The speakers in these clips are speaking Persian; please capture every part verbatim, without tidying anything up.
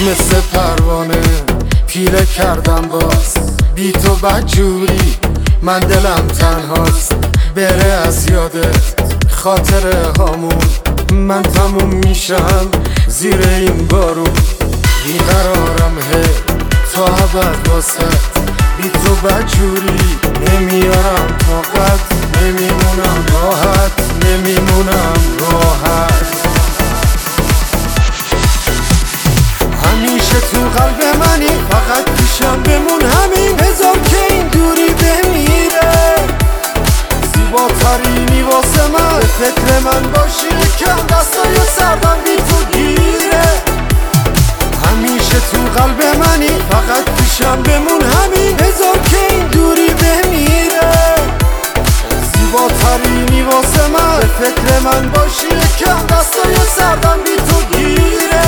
مثل پروانه پیله کردم باز، بی تو بدجوری من دلم تنهاست. بره از یادت خاطره هامون، من تموم میشم زیر این بارون. بیقرارم هی تا ابد واسه، بی تو بدجوری نمیارم طاقت. نمیمونم راحت، نمیمونم راحت. همیشه تو قلب منی، فقط پیشم بمون همین. بذار که این دوری بمیره، زیباترینی واسه من. به فکر من باشی کم، دستای سردم بی تو گیره. همیشه تو قلب منی، فقط پیشم بمون همین. بذار که این دوری بمیره، زیباترینی واسه من. به فکر من باشی کم، دستای سردم بی تو گیره.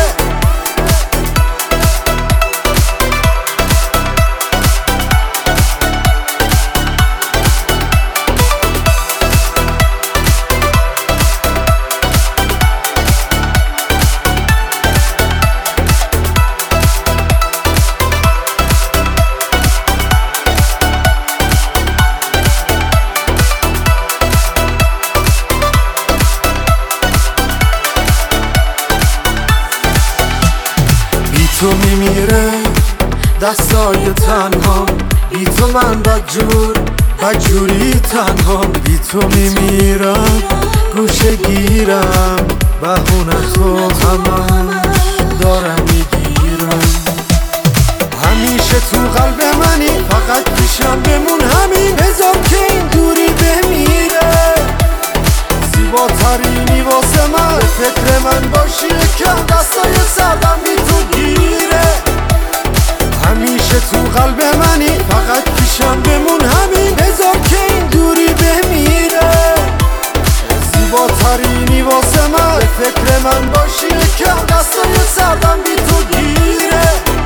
تو میمیره دستای تنها، بی تو من بدجور بدجوری تنها. بی تو میمیرم گوشه گیرم، بهونه تو همه دارم میگیرم. همیشه تو قلب منی، فقط پیشم بمون همین. بذار که این دوری بمیره، زیباترینی واسه من. به فکر من باشی کم، دستای سردم بی تو گیره. همیشه تو قلب منی، فقط پیشم بمون همین. بذار که این دوری بمیره، زیباترینی واسه من. به فکر من باشی کم، دستای سردم بی تو گیره.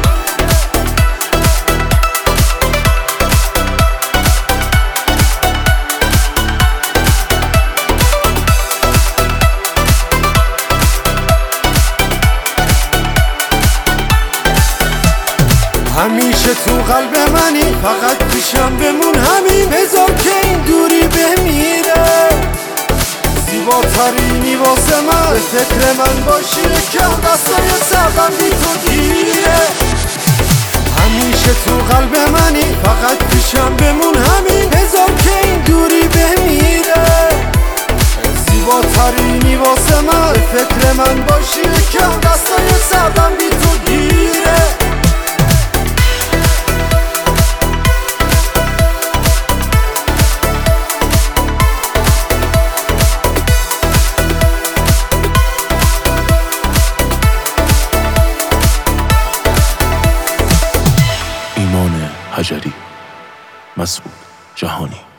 همیشه تو قلب منی، فقط پیشم بمون همین. بذار که این دوری بمیره، زیباترینی واسه من. به فکر من باشی کم، دستای سردم بی تو گیره. همیشه تو قلب منی، فقط پیشم بمون همین. بذار که این دوری بمیره، زیباترینی واسه من. به فکر من باشی کم، دستای سردم بی تو گیره. ایمان حجری، مسعود جهانی.